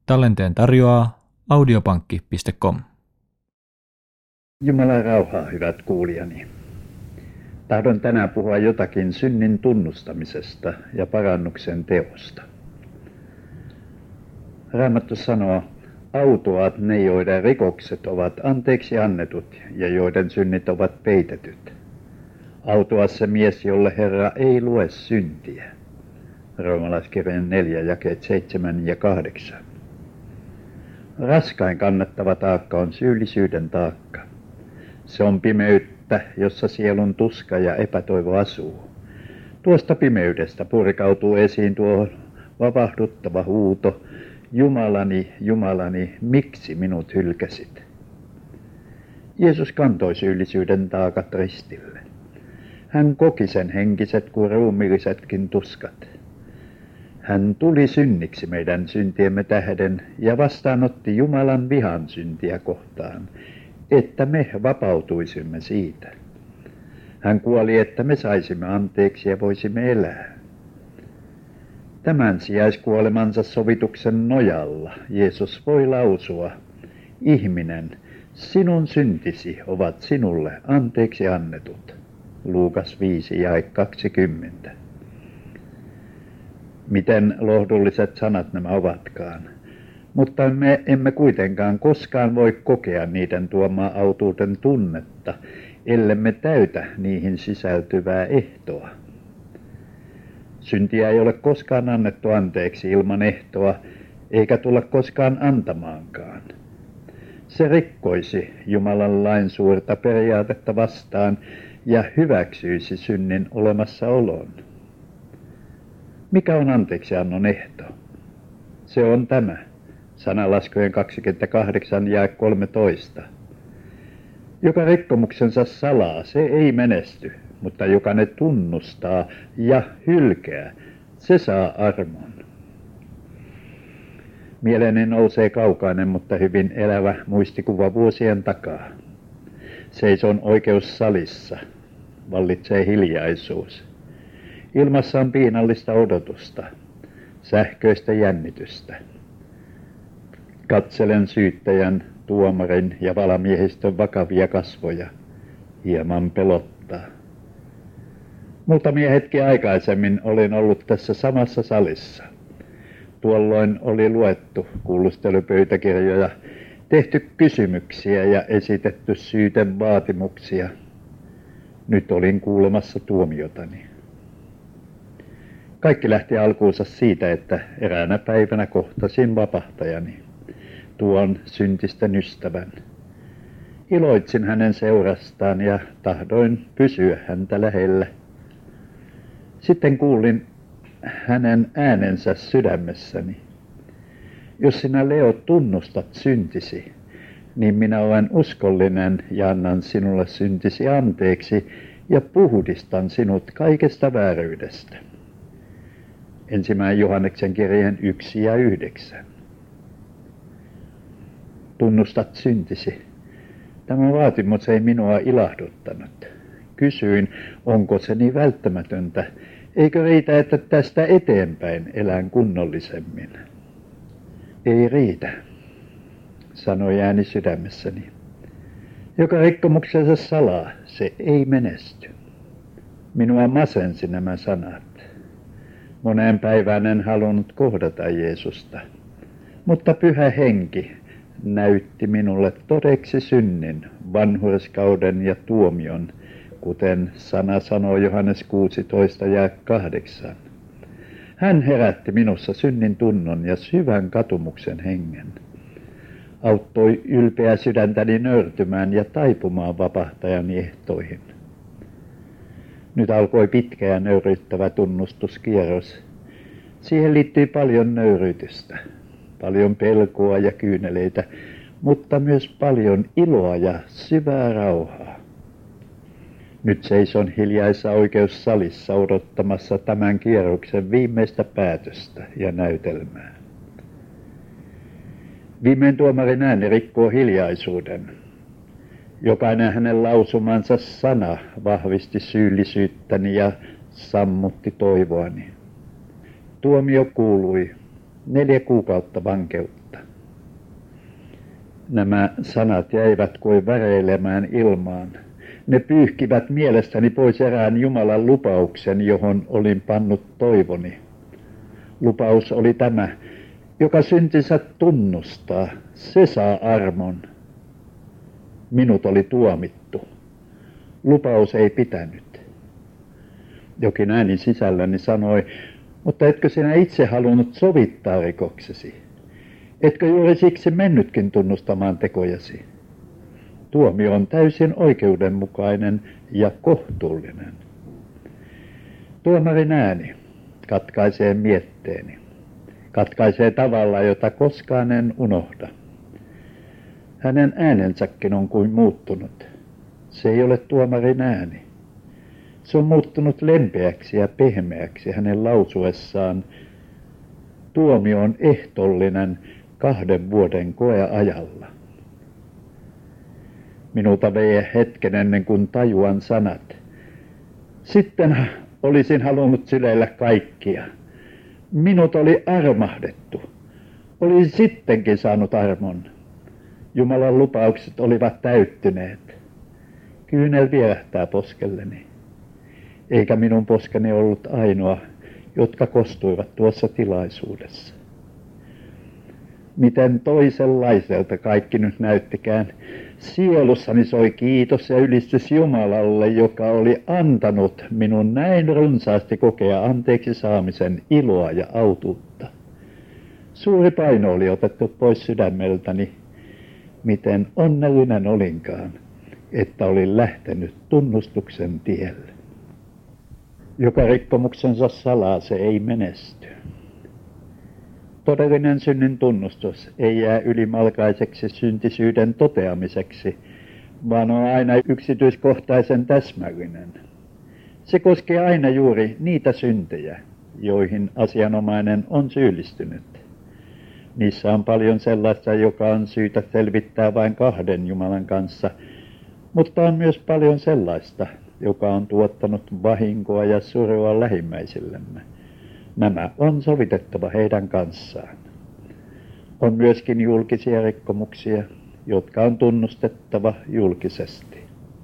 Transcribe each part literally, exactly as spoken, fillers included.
Tallenteen tarjoaa audiopankki piste com. Jumalan rauhaa, hyvät kuulijani. Tahdon tänään puhua jotakin synnin tunnustamisesta ja parannuksen teosta. Raamattu sanoo, autuaat ne, joiden rikokset ovat anteeksi annetut ja joiden synnit ovat peitetyt. Autuas se mies, jolle Herra ei lue syntiä. Roomalaiskirjan neljä jakeet seitsemän ja kahdeksan. Raskain kannattava taakka on syyllisyyden taakka. Se on pimeyttä, jossa sielun tuska ja epätoivo asuu. Tuosta pimeydestä purkautuu esiin tuo vapahduttava huuto, Jumalani, Jumalani, miksi minut hylkäsit? Jeesus kantoi syyllisyyden taakat ristille. Hän koki sen henkiset kuin ruumiillisetkin tuskat. Hän tuli synniksi meidän syntiemme tähden ja vastaanotti Jumalan vihan syntiä kohtaan, että me vapautuisimme siitä. Hän kuoli, että me saisimme anteeksi ja voisimme elää. Tämän sijaiskuolemansa sovituksen nojalla Jeesus voi lausua, ihminen, sinun syntisi ovat sinulle anteeksi annetut. Luukas viisi jae kaksikymmentä. Miten lohdulliset sanat nämä ovatkaan, mutta me emme kuitenkaan koskaan voi kokea niiden tuomaa autuuden tunnetta, ellemme täytä niihin sisältyvää ehtoa. Syntiä ei ole koskaan annettu anteeksi ilman ehtoa, eikä tulla koskaan antamaankaan. Se rikkoisi Jumalan lain suurta periaatetta vastaan ja hyväksyisi synnin olemassaolon. Mikä on anteeksiannon ehto? Se on tämä, Sananlaskujen kaksikymmentäkahdeksan jae kolmetoista. Joka rikkomuksensa salaa, se ei menesty, mutta joka ne tunnustaa ja hylkää, se saa armon. Mieleeni nousee kaukainen, mutta hyvin elävä muistikuva vuosien takaa. Seison oikeussalissa, vallitsee hiljaisuus. Ilmassa on piinallista odotusta, sähköistä jännitystä. Katselen syyttäjän, tuomarin ja valamiehistön vakavia kasvoja. Hieman pelottaa. Muutamia hetkiä aikaisemmin olin ollut tässä samassa salissa. Tuolloin oli luettu kuulustelupöytäkirjoja, tehty kysymyksiä ja esitetty syytevaatimuksia. Nyt olin kuulemassa tuomiotani. Kaikki lähti alkuunsa siitä, että eräänä päivänä kohtasin vapahtajani, tuon syntisten ystävän. Iloitsin hänen seurastaan ja tahdoin pysyä häntä lähellä. Sitten kuulin hänen äänensä sydämessäni. Jos sinä, Leo, tunnustat syntisi, niin minä olen uskollinen ja annan sinulle syntisi anteeksi ja puhdistan sinut kaikesta vääryydestä. Ensimmäinen Johanneksen kirjeen yksi ja yhdeksän. Tunnustat syntisi. Tämä vaatimus ei minua ilahduttanut. Kysyin, onko se niin välttämätöntä, eikö riitä, että tästä eteenpäin elän kunnollisemmin. Ei riitä, sanoi ääni sydämessäni. Joka rikkomuksensa salaa, se ei menesty. Minua masensi nämä sanat. Moneen päivään en halunnut kohdata Jeesusta, mutta Pyhä Henki näytti minulle todeksi synnin, vanhurskauden ja tuomion, kuten sana sanoo Johannes kuusitoista ja kahdeksan. Hän herätti minussa synnin tunnon ja syvän katumuksen hengen. Auttoi ylpeä sydäntäni nöyrtymään ja taipumaan vapahtajani ehtoihin. Nyt alkoi pitkä ja nöyryyttävä tunnustuskierros. Siihen liittyi paljon nöyryytystä, paljon pelkoa ja kyyneleitä, mutta myös paljon iloa ja syvää rauhaa. Nyt seison hiljaisessa oikeussalissa odottamassa tämän kierroksen viimeistä päätöstä ja näytelmää. Viimein tuomarin ääni rikkoo hiljaisuuden. Jokainen hänen lausumansa sana vahvisti syyllisyyttäni ja sammutti toivoani. Tuomio kuului neljä kuukautta vankeutta. Nämä sanat jäivät kuin väreilemään ilmaan. Ne pyyhkivät mielestäni pois erään Jumalan lupauksen, johon olin pannut toivoni. Lupaus oli tämä: joka syntinsä tunnustaa, se saa armon. Minut oli tuomittu. Lupaus ei pitänyt. Jokin ääni sisälläni sanoi: mutta etkö sinä itse halunnut sovittaa rikoksesi? Etkö juuri siksi mennytkin tunnustamaan tekojasi? Tuomio on täysin oikeudenmukainen ja kohtuullinen. Tuomarin ääni katkaisee mietteeni. Katkaisee tavalla, jota koskaan en unohda. Hänen äänensäkin on kuin muuttunut. Se ei ole tuomarin ääni. Se on muuttunut lempeäksi ja pehmeäksi hänen lausuessaan: tuomio on ehtollinen kahden vuoden koeajalla. Minulta vei hetken ennen kuin tajuan sanat. Sitten olisin halunnut syleillä kaikkia. Minut oli armahdettu. Olin sittenkin saanut armon. Jumalan lupaukset olivat täyttyneet. Kyynel vierähtää poskelleni. Eikä minun poskeni ollut ainoa, jotka kostuivat tuossa tilaisuudessa. Miten toisenlaiselta kaikki nyt näyttikään. Sielussani soi kiitos ja ylistys Jumalalle, joka oli antanut minun näin runsaasti kokea anteeksi saamisen iloa ja autuutta. Suuri paino oli otettu pois sydämeltäni. Miten onnellinen olinkaan, että olin lähtenyt tunnustuksen tielle. Joka rikkomuksensa salaa, se ei menesty. Todellinen synnin tunnustus ei jää ylimalkaiseksi syntisyyden toteamiseksi, vaan on aina yksityiskohtaisen täsmällinen. Se koskee aina juuri niitä syntejä, joihin asianomainen on syyllistynyt. Niissä on paljon sellaista, joka on syytä selvittää vain kahden Jumalan kanssa, mutta on myös paljon sellaista, joka on tuottanut vahinkoa ja surua lähimmäisillemme. Nämä on sovitettava heidän kanssaan. On myöskin julkisia rikkomuksia, jotka on tunnustettava julkisesti.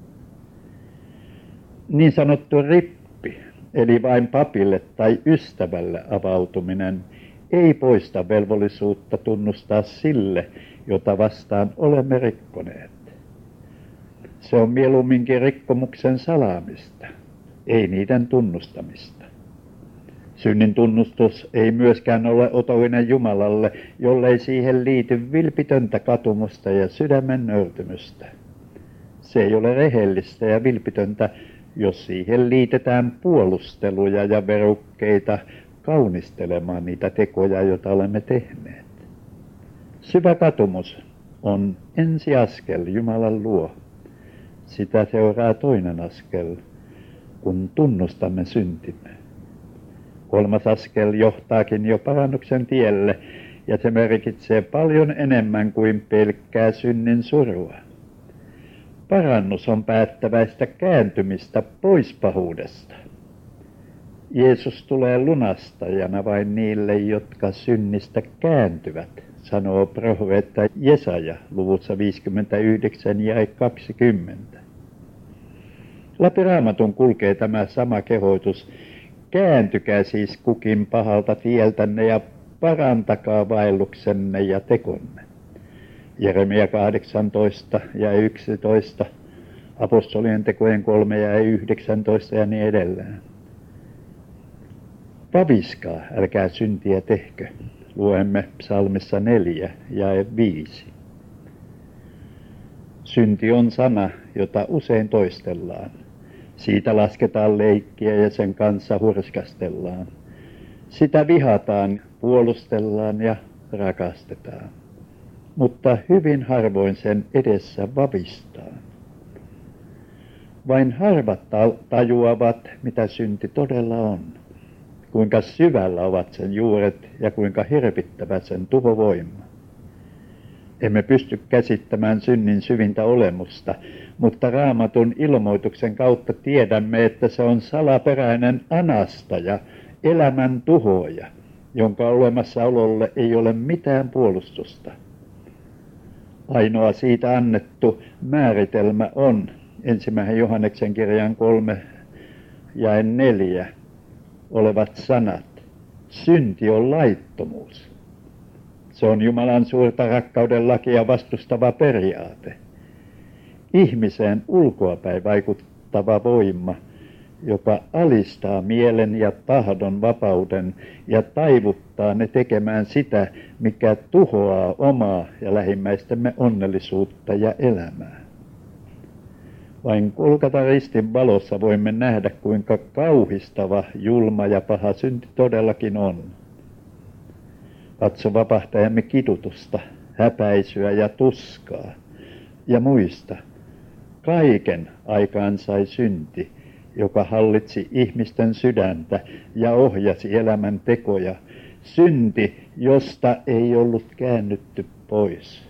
Niin sanottu rippi, eli vain papille tai ystävälle avautuminen, ei poista velvollisuutta tunnustaa sille, jota vastaan olemme rikkoneet. Se on mieluumminkin rikkomuksen salaamista, ei niiden tunnustamista. Synnin tunnustus ei myöskään ole otollinen Jumalalle, jollei siihen liity vilpitöntä katumusta ja sydämen nöyrtymystä. Se ei ole rehellistä ja vilpitöntä, jos siihen liitetään puolusteluja ja verukkeita kaunistelemaan niitä tekoja, joita olemme tehneet. Syvä katumus on ensiaskel Jumalan luo. Sitä seuraa toinen askel, kun tunnustamme syntimme. Kolmas askel johtaakin jo parannuksen tielle, ja se merkitsee paljon enemmän kuin pelkkää synnin surua. Parannus on päättäväistä kääntymistä pois pahuudesta. Jeesus tulee lunastajana vain niille, jotka synnistä kääntyvät, sanoo profeetta Jesaja luvussa viisikymmentäyhdeksän ja kaksikymmentä. Läpi Raamatun kulkee tämä sama kehoitus: kääntykää siis kukin pahalta tieltänne ja parantakaa vaelluksenne ja tekonne. Jeremia kahdeksantoista ja yksitoista, apostolien tekojen kolme ja yhdeksäntoista ja niin edelleen. Vaviskaa, älkää syntiä tehkö, luemme psalmissa neljä ja viisi. Synti on sana, jota usein toistellaan. Siitä lasketaan leikkiä ja sen kanssa hurskastellaan. Sitä vihataan, puolustellaan ja rakastetaan. Mutta hyvin harvoin sen edessä vavistaan. Vain harvat tajuavat, mitä synti todella on. Kuinka syvällä ovat sen juuret ja kuinka hirvittävä sen tuhovoima. Emme pysty käsittämään synnin syvintä olemusta, mutta Raamatun ilmoituksen kautta tiedämme, että se on salaperäinen anastaja, elämän tuhoaja, jonka olemassaololle ei ole mitään puolustusta. Ainoa siitä annettu määritelmä on ensimmäisen Johanneksen kirjan kolme ja neljä olevat sanat. Synti on laittomuus. Se on Jumalan suurta rakkauden lakia vastustava periaate. Ihmiseen ulkoapäin vaikuttava voima, joka alistaa mielen ja tahdon vapauden ja taivuttaa ne tekemään sitä, mikä tuhoaa omaa ja lähimmäistemme onnellisuutta ja elämää. Vain Golgatan ristin valossa voimme nähdä, kuinka kauhistava, julma ja paha synti todellakin on. Katso vapahtajamme kidutusta, häpäisyä ja tuskaa. Ja muista, kaiken aikaan sai synti, joka hallitsi ihmisten sydäntä ja ohjasi elämän tekoja. Synti, josta ei ollut käännytty pois.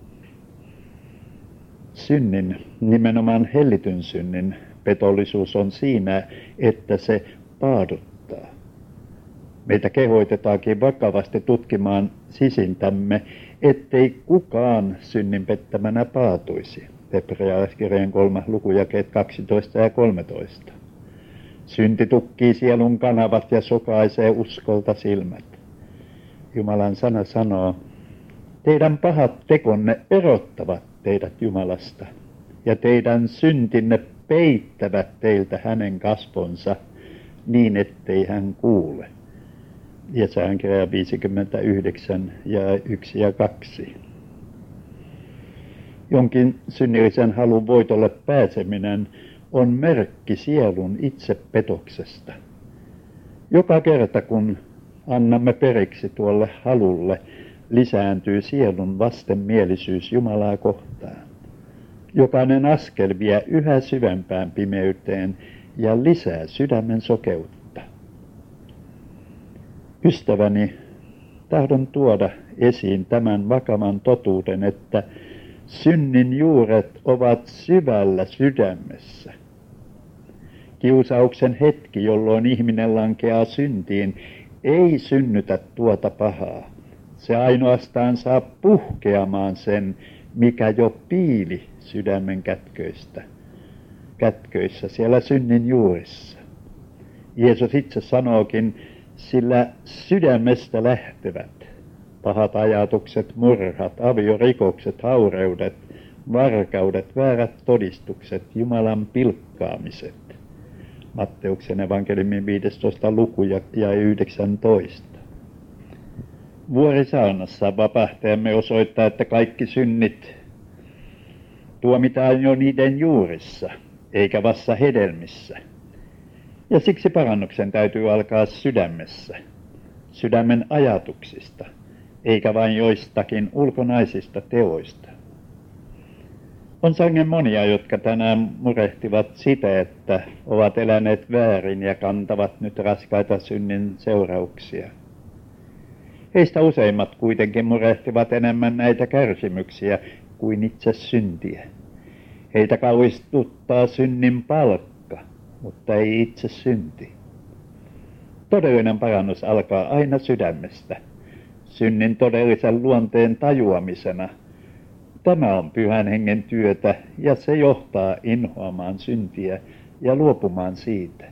Synnin, nimenomaan hellityn synnin, petollisuus on siinä, että se paaduttaa. Meitä kehoitetaankin vakavasti tutkimaan sisintämme, ettei kukaan synnin pettämänä paatuisi. Hebrealaiskirjan kolmas lukujakeet kaksitoista ja kolmetoista. Synti tukkii sielun kanavat ja sokaisee uskolta silmät. Jumalan sana sanoo, teidän pahat tekonne erottavat teidät Jumalasta, ja teidän syntinne peittävät teiltä hänen kasvonsa niin, ettei hän kuule. Jesajan kirja viisikymmentäyhdeksän ja yksi ja kaksi. Jonkin synnillisen halun voitolle pääseminen on merkki sielun itsepetoksesta. Joka kerta kun annamme periksi tuolle halulle, lisääntyy sielun vastenmielisyys Jumalaa kohtaan. Jokainen askel vie yhä syvempään pimeyteen ja lisää sydämen sokeutta. Ystäväni, tahdon tuoda esiin tämän vakavan totuuden, että synnin juuret ovat syvällä sydämessä. Kiusauksen hetki, jolloin ihminen lankeaa syntiin, ei synnytä tuota pahaa. Se ainoastaan saa puhkeamaan sen, mikä jo piili sydämen kätköistä, kätköissä siellä synnin juurissa. Jeesus itse sanookin, sillä sydämestä lähtevät pahat ajatukset, murhat, aviorikokset, haureudet, varkaudet, väärät todistukset, Jumalan pilkkaamiset. Matteuksen evankeliumin viidestoista luku ja yhdeksäntoista. Vuorisaunassa vapahtajamme osoittaa, että kaikki synnit tuomitaan jo niiden juurissa, eikä vasta hedelmissä. Ja siksi parannuksen täytyy alkaa sydämessä, sydämen ajatuksista, eikä vain joistakin ulkonaisista teoista. On sangen monia, jotka tänään murehtivat sitä, että ovat eläneet väärin ja kantavat nyt raskaita synnin seurauksia. Heistä useimmat kuitenkin murehtivat enemmän näitä kärsimyksiä kuin itse syntiä. Heitä kauhistuttaa synnin palkka, mutta ei itse synti. Todellinen parannus alkaa aina sydämestä, synnin todellisen luonteen tajuamisena. Tämä on Pyhän Hengen työtä ja se johtaa inhoamaan syntiä ja luopumaan siitä.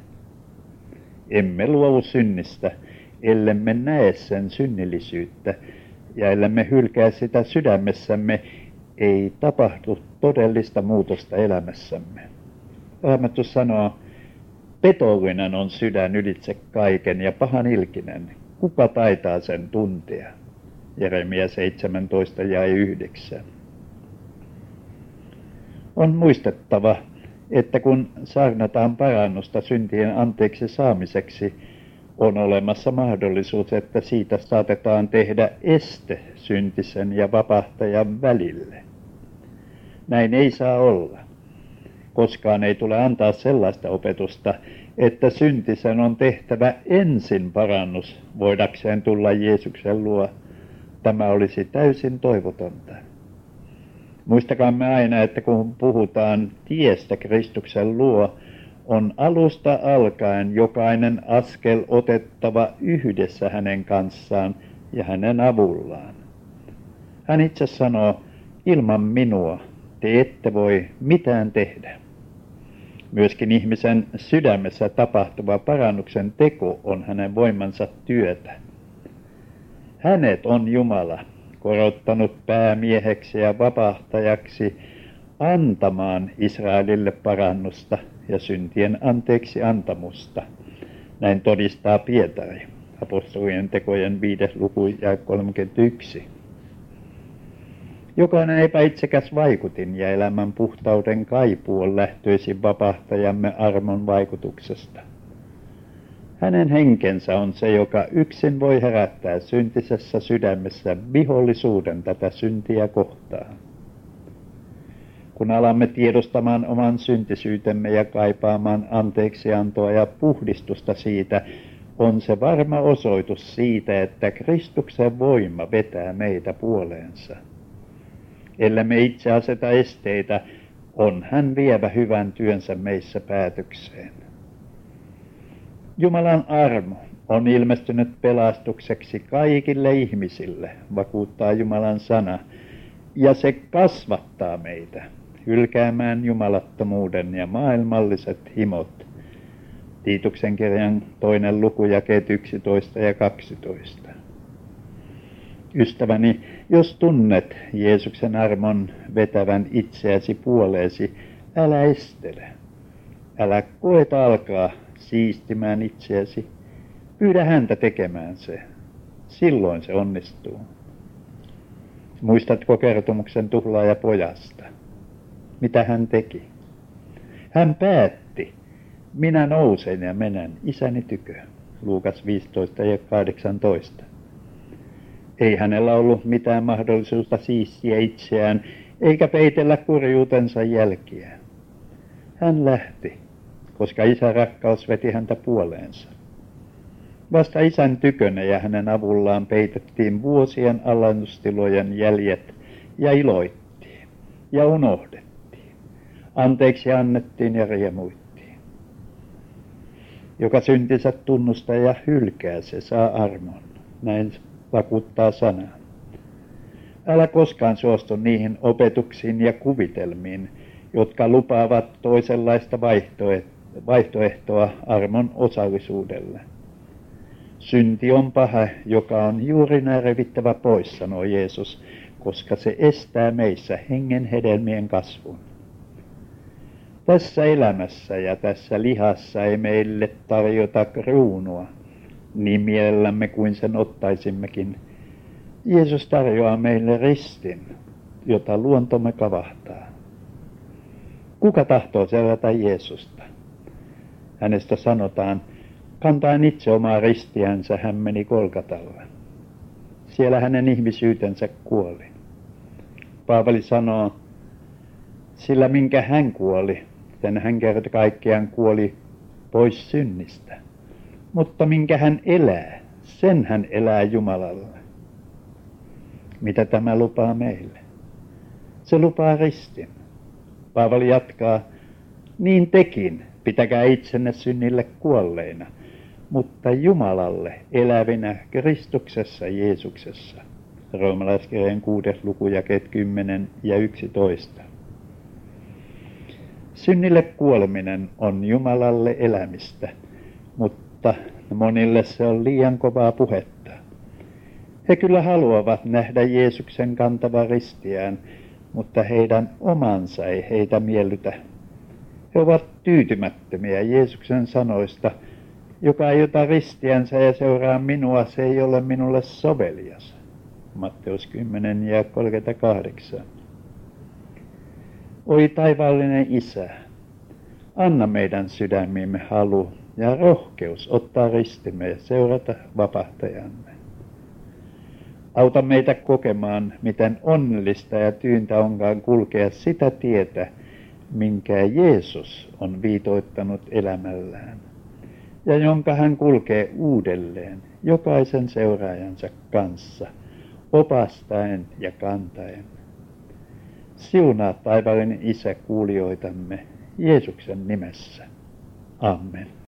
Emme luovu synnistä, ellemme näe sen synnillisyyttä ja ellemme hylkää sitä sydämessämme, ei tapahdu todellista muutosta elämässämme. Raamattu sanoo, petollinen on sydän ylitse kaiken ja pahanilkinen. Kuka taitaa sen tuntea? Jeremia seitsemäntoista ja yhdeksän. On muistettava, että kun saarnataan parannusta syntien anteeksi saamiseksi, on olemassa mahdollisuus, että siitä saatetaan tehdä este syntisen ja vapahtajan välille. Näin ei saa olla. Koskaan ei tule antaa sellaista opetusta, että syntisen on tehtävä ensin parannus voidakseen tulla Jeesuksen luo. Tämä olisi täysin toivotonta. Muistakaamme aina, että kun puhutaan tiestä Kristuksen luo, on alusta alkaen jokainen askel otettava yhdessä hänen kanssaan ja hänen avullaan. Hän itse sanoo, Ilman minua te ette voi mitään tehdä. Myöskin ihmisen sydämessä tapahtuva parannuksen teko on hänen voimansa työtä. Hänet on Jumala korottanut päämieheksi ja vapahtajaksi antamaan Israelille parannusta ja syntien anteeksi antamusta. Näin todistaa Pietari, apostolien tekojen viides luku ja kolmekymmentäyksi. Jokainen epäitsekäs vaikutin ja elämän puhtauden kaipuu on lähtöisin vapahtajamme armon vaikutuksesta. Hänen henkensä on se, joka yksin voi herättää syntisessä sydämessä vihollisuuden tätä syntiä kohtaan. Kun alamme tiedostamaan oman syntisyytemme ja kaipaamaan anteeksiantoa ja puhdistusta siitä, on se varma osoitus siitä, että Kristuksen voima vetää meitä puoleensa. Ellei me itse aseta esteitä, on hän vievä hyvän työnsä meissä päätökseen. Jumalan armo on ilmestynyt pelastukseksi kaikille ihmisille, vakuuttaa Jumalan sana, ja se kasvattaa meitä hylkäämään jumalattomuuden ja maailmalliset himot. Tiituksen kirjan toinen luku jakeet yksitoista ja kaksitoista. Ystäväni, jos tunnet Jeesuksen armon vetävän itseäsi puoleesi, älä estele. Älä koeta alkaa siistimään itseäsi. Pyydä häntä tekemään se. Silloin se onnistuu. Muistatko kertomuksen tuhlaajapojasta? Mitä hän teki? Hän päätti, minä nousen ja menen isäni tykö. Luukas viisitoista ja kahdeksantoista. Ei hänellä ollut mitään mahdollisuutta siistiä itseään, eikä peitellä kurjuutensa jälkiä. Hän lähti, koska isän rakkaus veti häntä puoleensa. Vasta isän tykönä ja hänen avullaan peitettiin vuosien alennustilojen jäljet ja iloittiin ja unohdettiin. Anteeksi annettiin ja riemuittiin. Joka syntinsä tunnustaa ja hylkää, se saa armon. Näin vakuuttaa sana. Älä koskaan suostu niihin opetuksiin ja kuvitelmiin, jotka lupaavat toisenlaista vaihtoehtoa armon osallisuudelle. Synti on paha, joka on juuri näin revittävä pois, sanoi Jeesus, koska se estää meissä hengen hedelmien kasvun. Tässä elämässä ja tässä lihassa ei meille tarjota kruunua, niin mielellämme kuin sen ottaisimmekin. Jeesus tarjoaa meille ristin, jota luontomme kavahtaa. Kuka tahtoo seurata Jeesusta? Hänestä sanotaan, kantaen itse omaa ristiänsä hän meni Golgatalle. Siellä hänen ihmisyytensä kuoli. Paavali sanoo, sillä minkä hän kuoli, sen hän kerta kaikkiaan kuoli pois synnistä. Mutta minkä hän elää, sen hän elää Jumalalle. Mitä tämä lupaa meille? Se lupaa ristin. Paavali jatkaa, niin tekin, pitäkää itsenne synnille kuolleina, mutta Jumalalle elävinä Kristuksessa Jeesuksessa. Roomalaiskirjan kuudes luku jakeet kymmenen ja yksitoista. Synnille kuoleminen on Jumalalle elämistä, mutta monille se on liian kovaa puhetta. He kyllä haluavat nähdä Jeesuksen kantavan ristiään, mutta heidän omansa ei heitä miellytä. He ovat tyytymättömiä Jeesuksen sanoista, joka ei ota ristiänsä ja seuraa minua, se ei ole minulle sovelias. Matteus kymmenen ja kolmekymmentäkahdeksan. Oi taivaallinen Isä, anna meidän sydämiimme halu ja rohkeus ottaa ristimme ja seurata vapahtajamme. Auta meitä kokemaan, miten onnellista ja tyyntä onkaan kulkea sitä tietä, minkä Jeesus on viitoittanut elämällään, ja jonka hän kulkee uudelleen jokaisen seuraajansa kanssa, opastaen ja kantaen. Siunaa taivaallinen Isä kuulijoitamme Jeesuksen nimessä. Amen.